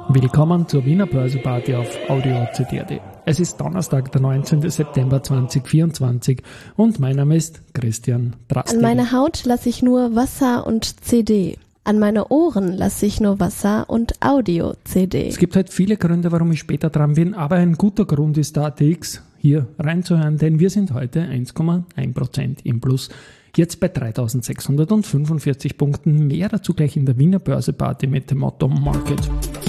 Willkommen zur Wiener Börseparty auf Audio CD.at. Es ist Donnerstag, der 19. September 2024 und mein Name ist Christian Drastil. An meine Haut lasse ich nur Wasser und CD. An meine Ohren lasse ich nur Wasser und Audio-CD. Es gibt halt viele Gründe, warum ich später dran bin, aber ein guter Grund ist der ATX hier reinzuhören, denn wir sind heute 1,1% im Plus. Jetzt bei 3.645 Punkten. Mehr dazu gleich in der Wiener Börseparty mit dem Motto Market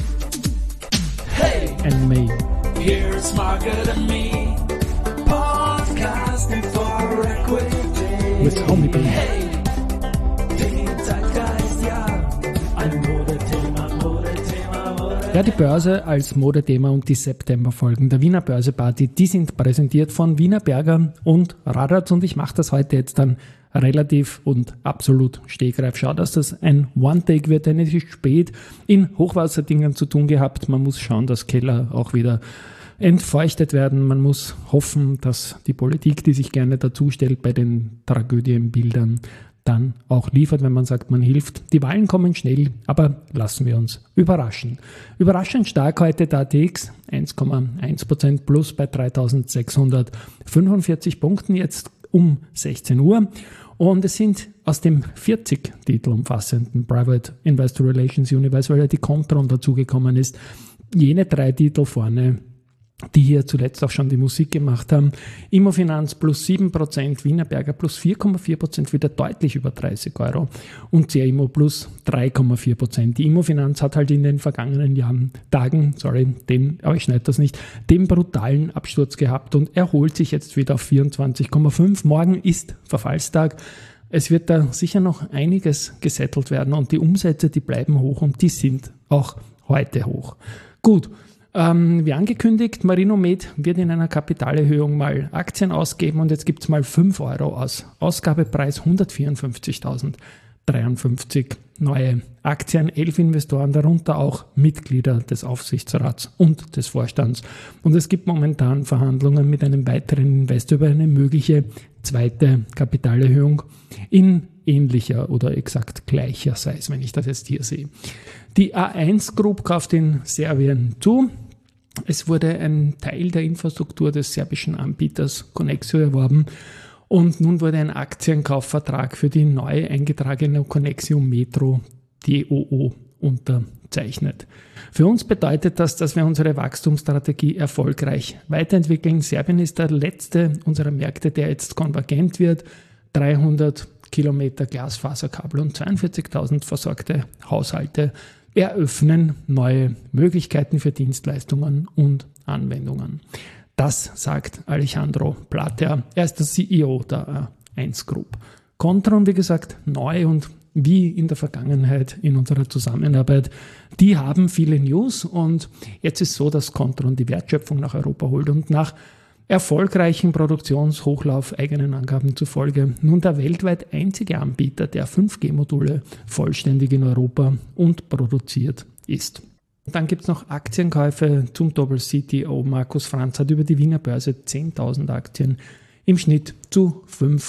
and Me. Here's Market and Me, podcasting for equity. With Homie B. Hey, den Zeitgeist, ja, ein Modethema. Ja, die Börse als Modethema und die Septemberfolgen der Wiener Börseparty, die sind präsentiert von Wiener Berger und Radatz und ich mache das heute jetzt dann relativ und absolut stegreif. Schau, dass das ein One-Take wird, denn es ist spät, in Hochwasserdingen zu tun gehabt. Man muss schauen, dass Keller auch wieder entfeuchtet werden. Man muss hoffen, dass die Politik, die sich gerne dazustellt bei den Tragödienbildern, dann auch liefert, wenn man sagt, man hilft. Die Wahlen kommen schnell, aber lassen wir uns überraschen. Überraschend stark heute der ATX, 1,1% plus bei 3.645 Punkten, jetzt um 16 Uhr. Und es sind aus dem 40 Titel umfassenden Private Investor Relations Universe, weil ja die Contron dazugekommen ist, jene 3 Titel vorne, die hier zuletzt auch schon die Musik gemacht haben. Immofinanz plus 7%, Wiener Berger plus 4,4%, wieder deutlich über 30 Euro und CIMO plus 3,4%. Die Immofinanz hat halt in den vergangenen Tagen, aber ich schneide das nicht, den brutalen Absturz gehabt und erholt sich jetzt wieder auf 24,5. Morgen ist Verfallstag. Es wird da sicher noch einiges gesettelt werden und die Umsätze, die bleiben hoch und die sind auch heute hoch. Gut. Wie angekündigt, Marinomed wird in einer Kapitalerhöhung mal Aktien ausgeben und jetzt gibt es mal 5 Euro aus Ausgabepreis 154.053 neue Aktien, 11 Investoren, darunter auch Mitglieder des Aufsichtsrats und des Vorstands. Und es gibt momentan Verhandlungen mit einem weiteren Investor über eine mögliche zweite Kapitalerhöhung in ähnlicher oder exakt gleicher Size, wenn ich das jetzt hier sehe. Die A1 Group kauft in Serbien zu. Es wurde ein Teil der Infrastruktur des serbischen Anbieters Conexio erworben und nun wurde ein Aktienkaufvertrag für die neu eingetragene Conexio Metro DOO unterzeichnet. Für uns bedeutet das, dass wir unsere Wachstumsstrategie erfolgreich weiterentwickeln. Serbien ist der letzte unserer Märkte, der jetzt konvergent wird. 300 Kilometer Glasfaserkabel und 42.000 versorgte Haushalte eröffnen neue Möglichkeiten für Dienstleistungen und Anwendungen. Das sagt Alejandro Plater. Er ist der CEO der A1 Group. Contron, wie gesagt, neu und wie in der Vergangenheit in unserer Zusammenarbeit, die haben viele News und jetzt ist so, dass Contron die Wertschöpfung nach Europa holt und nach erfolgreichen Produktionshochlauf eigenen Angaben zufolge nun der weltweit einzige Anbieter, der 5G-Module vollständig in Europa und produziert ist. Dann gibt es noch Aktienkäufe zum Doppel-CTO. Markus Franz hat über die Wiener Börse 10.000 Aktien im Schnitt zu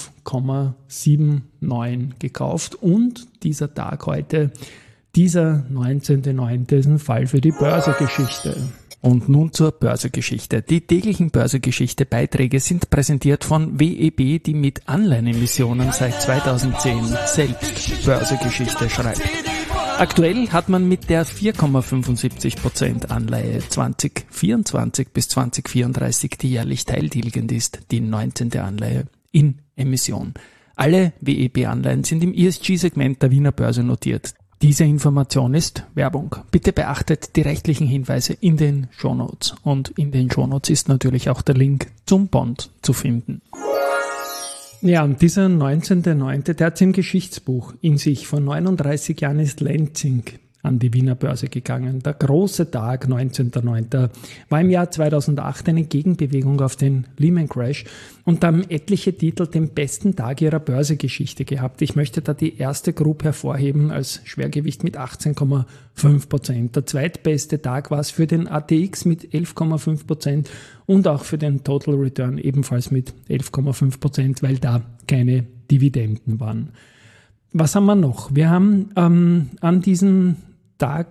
5,79 gekauft. Und dieser Tag heute, dieser 19.09. ist ein Fall für die Börsegeschichte. Und nun zur Börsegeschichte. Die täglichen Börsegeschichte-Beiträge sind präsentiert von WEB, die mit Anleihenemissionen seit 2010 selbst Börsegeschichte schreibt. Aktuell hat man mit der 4,75% Anleihe 2024 bis 2034, die jährlich teiltilgend ist, die 19. Anleihe in Emission. Alle WEB-Anleihen sind im ESG-Segment der Wiener Börse notiert. Diese Information ist Werbung. Bitte beachtet die rechtlichen Hinweise in den Shownotes. Und in den Shownotes ist natürlich auch der Link zum Bond zu finden. Ja, und dieser 19.09., der hat es im Geschichtsbuch in sich. Vor 39 Jahren ist Lenzing an die Wiener Börse gegangen. Der große Tag, 19.09., war im Jahr 2008 eine Gegenbewegung auf den Lehman Crash und da haben etliche Titel den besten Tag ihrer Börsegeschichte gehabt. Ich möchte da die erste Group hervorheben als Schwergewicht mit 18,5%. Der zweitbeste Tag war es für den ATX mit 11,5% und auch für den Total Return ebenfalls mit 11,5%, weil da keine Dividenden waren. Was haben wir noch? Wir haben an diesem Tag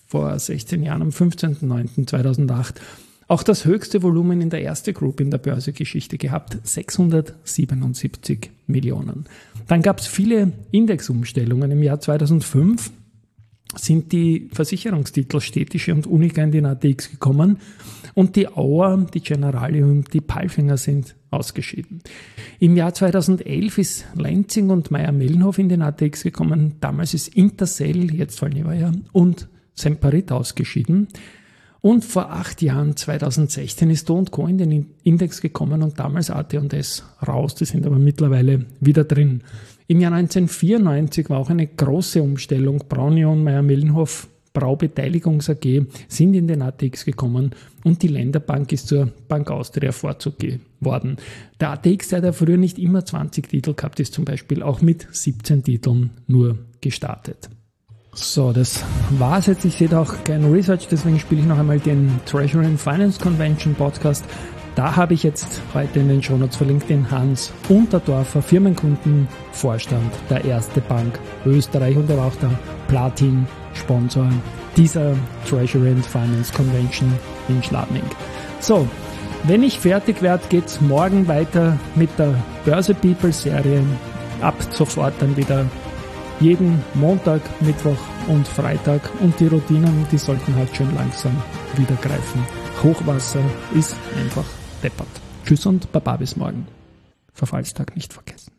vor 16 Jahren, am 15.09.2008, auch das höchste Volumen in der Erste Group in der Börsegeschichte gehabt, 677 Millionen. Dann gab es viele Indexumstellungen. Im Jahr 2005 sind die Versicherungstitel Städtische und Unica in den ATX gekommen und die Auer, die Generali und die Palfinger sind ausgeschieden. Im Jahr 2011 ist Lenzing und Mayr-Melnhof in den ATX gekommen. Damals ist Intercell, jetzt Valneva, und Semperit ausgeschieden. Und vor 8 Jahren, 2016, ist Do & Co in den Index gekommen und damals AT&S raus. Die sind aber mittlerweile wieder drin. Im Jahr 1994 war auch eine große Umstellung. Braunion, Mayr-Melnhof, Braubeteiligungs AG sind in den ATX gekommen und die Länderbank ist zur Bank Austria Vorzug geworden. Der ATX, der hat ja früher nicht immer 20 Titel gehabt, ist zum Beispiel auch mit 17 Titeln nur gestartet. So, das war's jetzt. Ich sehe da auch kein Research, deswegen spiele ich noch einmal den Treasury and Finance Convention Podcast. Da habe ich jetzt heute in den Shownotes verlinkt den Hans Unterdorfer, Firmenkundenvorstand der Erste Bank Österreich, und er war auch der Platin-Sponsor dieser Treasury and Finance Convention in Schladming. So, wenn ich fertig werde, geht's morgen weiter mit der Börse People Serie. Ab sofort dann wieder jeden Montag, Mittwoch und Freitag, und die Routinen, die sollten halt schön langsam wieder greifen. Hochwasser ist einfach deppert. Tschüss und Baba bis morgen. Verfallstag nicht vergessen.